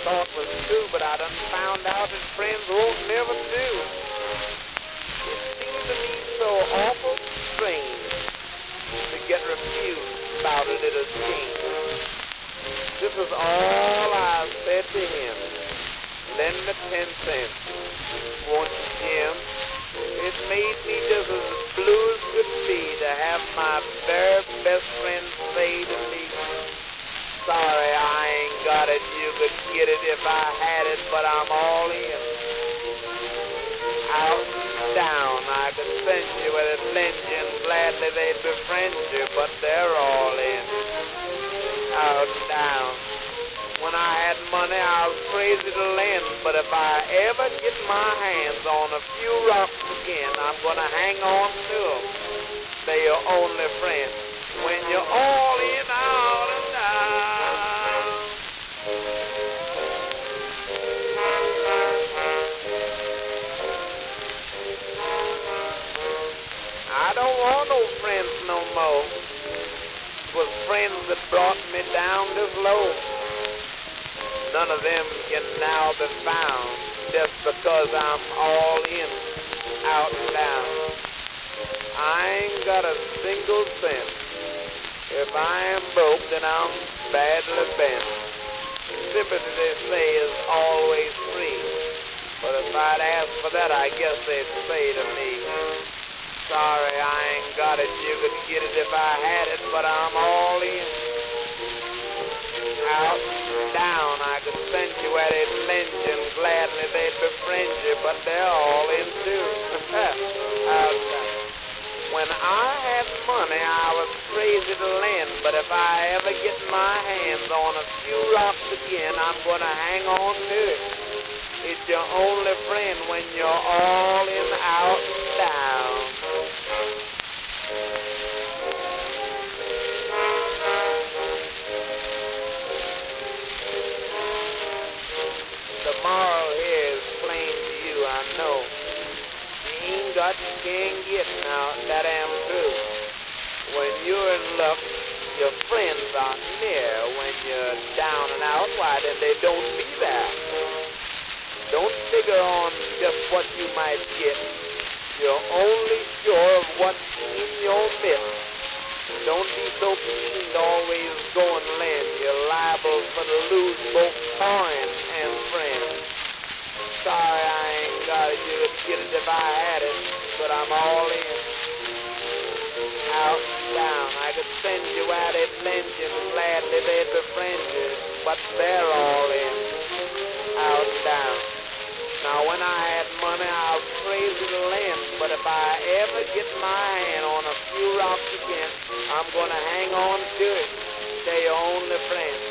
thought was true, but I done found out that friends won't never do. It seemed to me so awful strange to get refused about a little change. This was all I said to him. Lend me 10 cents. Won't you, Jim? It made me just as blue as could be to have my very best friend say to me, sorry, I ain't got it. You could get it if I had it, but I'm all in. Out, down, I could send you with it, lend you, and gladly they'd befriend you, but they're all in. Out, down. When I had money, I was crazy to lend, but if I ever get my hands on a few rocks again, I'm gonna hang on to them. They're your only friend when you're all in, out, and down. I don't want no friends no more. It was friends that brought me down this low. None of them can now be found just because I'm all in, out and down. I ain't got a single cent. If I am broke, then I'm badly bent. Sympathy, they say, is always free. But if I'd ask for that, I guess they'd say to me, sorry, I ain't got it. You could get it if I had it, but I'm all in. Out, down, I could send you where they'd lend you, and gladly they'd befriend you, but they're all in too. Out, down. When I had money, I was crazy to lend, but if I ever get my hands on a few rocks again, I'm gonna hang on to it. It's your only friend when you're all in, out, down. The moral here is plain to you, I know. You ain't got, you can't get now, that am true. When you're in luck, your friends aren't near. When you're down and out, why then they don't be there. Don't figure on just what you might get. You're only sure of what's in your midst. Don't be so keen to always go and lend. You're liable for to lose both coin and friend. Sorry, I ain't got it. You could get it if I had it, but I'm all in. Out, down. I could send you where they'd lend you, and gladly they'd befriend you, but they're all in. Out, down. Now, when I had money, I was crazy to lend, but if I ever get my hand on a few rocks again, I'm gonna hang on to it. They're your only friend.